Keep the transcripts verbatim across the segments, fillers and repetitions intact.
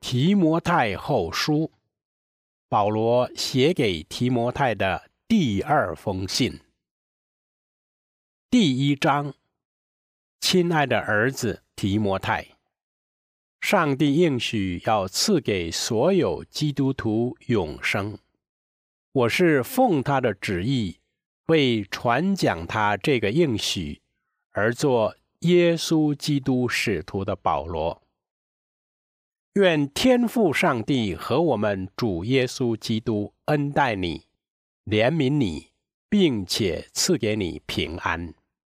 提摩太后书，保罗写给提摩太的第二封信。第一章，亲爱的儿子提摩太，上帝应许要赐给所有基督徒永生。我是奉他的旨意，为传讲他这个应许而做耶稣基督使徒的保罗。愿天父上帝和我们主耶稣基督恩待你，怜悯你，并且赐给你平安。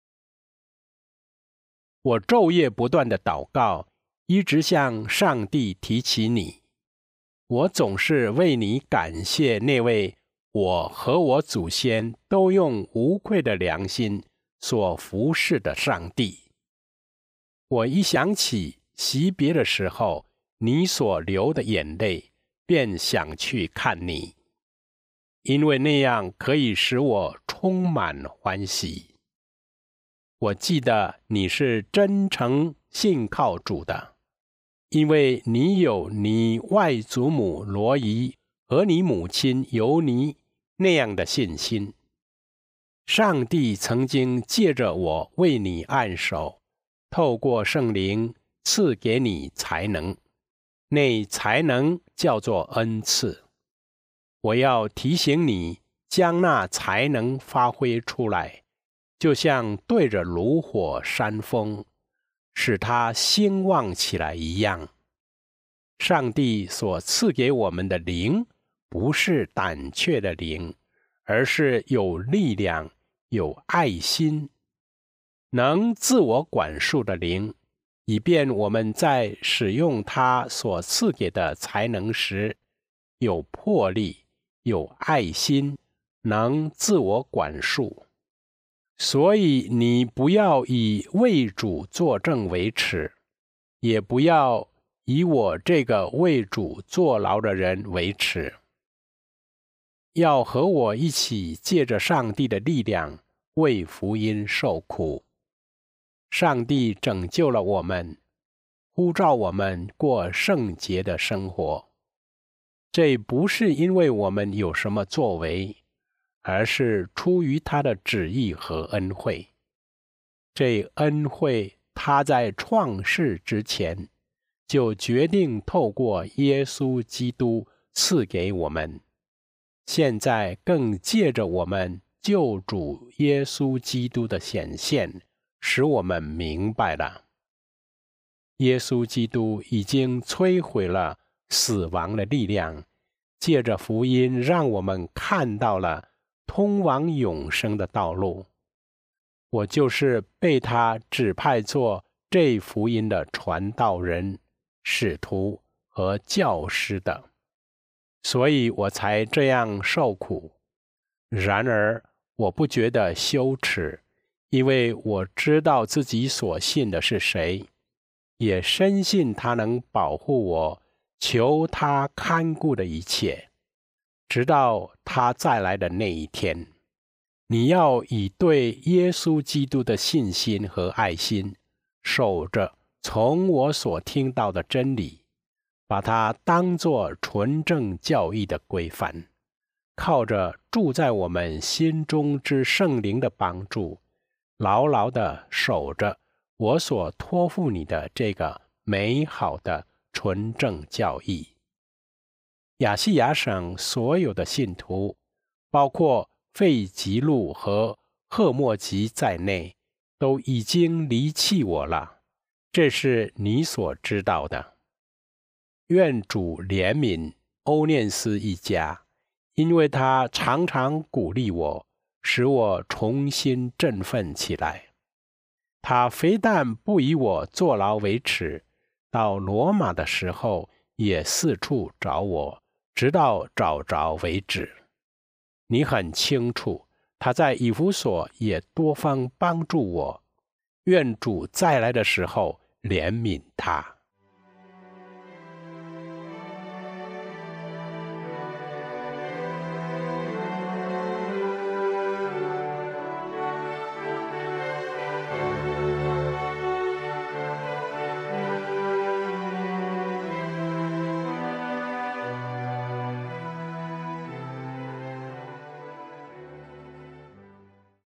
我昼夜不断的祷告，一直向上帝提起你。我总是为你感谢那位我和我祖先都用无愧的良心所服侍的上帝。我一想起惜别的时候你所流的眼泪，便想去看你，因为那样可以使我充满欢喜。我记得你是真诚信靠主的，因为你有你外祖母罗伊和你母亲尤尼那样的信心。上帝曾经借着我为你按手，透过圣灵赐给你才能，那才能叫做恩赐。我要提醒你，将那才能发挥出来，就像对着炉火煽风，使它兴旺起来一样。上帝所赐给我们的灵，不是胆怯的灵，而是有力量、有爱心，能自我管束的灵，以便我们在使用他所赐给的才能时，有魄力、有爱心，能自我管束。所以你不要以为主作证为耻，也不要以我这个为主坐牢的人为耻，要和我一起借着上帝的力量为福音受苦。上帝拯救了我们，呼召我们过圣洁的生活。这不是因为我们有什么作为，而是出于他的旨意和恩惠。这恩惠他在创世之前就决定透过耶稣基督赐给我们，现在更借着我们救主耶稣基督的显现，使我们明白了，耶稣基督已经摧毁了死亡的力量，借着福音让我们看到了通往永生的道路。我就是被他指派做这福音的传道人、使徒和教师的，所以我才这样受苦。然而我不觉得羞耻，因为我知道自己所信的是谁，也深信他能保护我，求他看顾的一切，直到他再来的那一天。你要以对耶稣基督的信心和爱心，守着从我所听到的真理，把它当作纯正教义的规范，靠着住在我们心中之圣灵的帮助，牢牢地守着我所托付你的这个美好的纯正教义。亚细亚省所有的信徒，包括费吉路和赫莫吉在内，都已经离弃我了，这是你所知道的。愿主怜悯欧念斯一家，因为他常常鼓励我，使我重新振奋起来。他非但不以我坐牢为耻，到罗马的时候也四处找我，直到找着为止。你很清楚，他在以弗所也多方帮助我。愿主再来的时候怜悯他。